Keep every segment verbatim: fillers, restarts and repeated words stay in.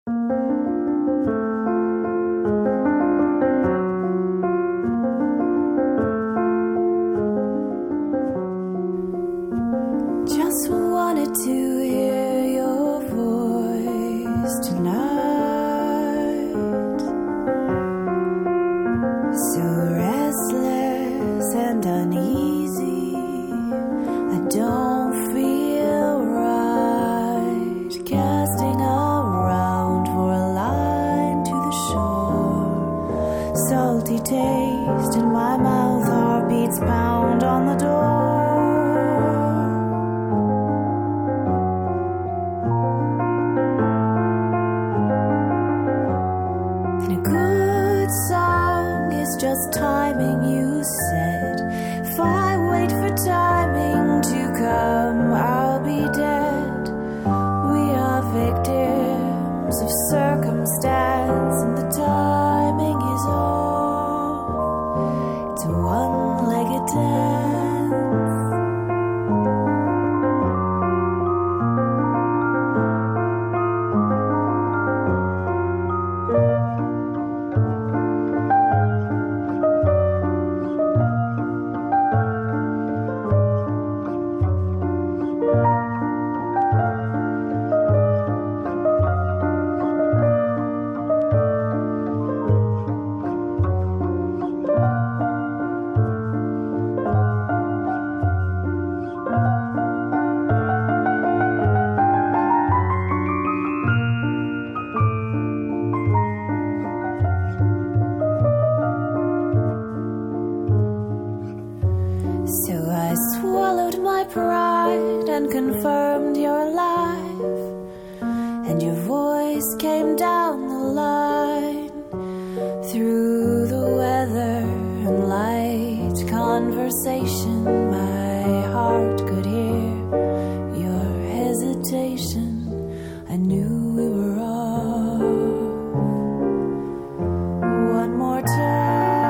Just wanted to hear your voice tonight. So restless and uneasy, I don't feel right. Casting around for a line to the shore. Salty taste in my mouth, heartbeats pound on the door. Just timing, you said. If I wait for timing to come, I'll be dead. We are victims of circumstance, and the timing is off. It's a one-legged dance. So I swallowed my pride and confirmed you're alive. And your voice came down the line through the weather and light conversation. My heart could hear your hesitation. I knew we were off. One more time.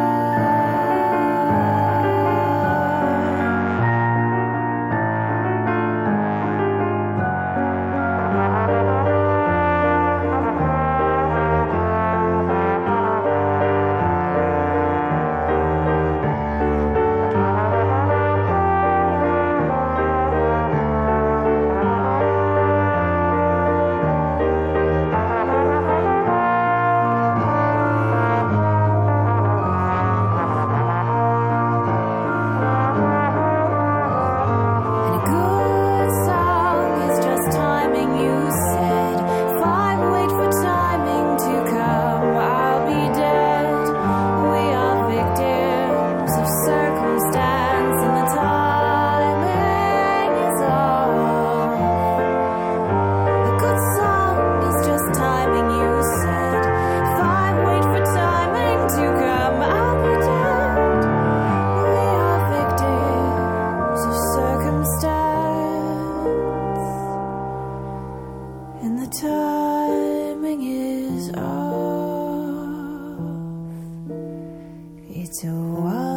And the timing is off. It's a while.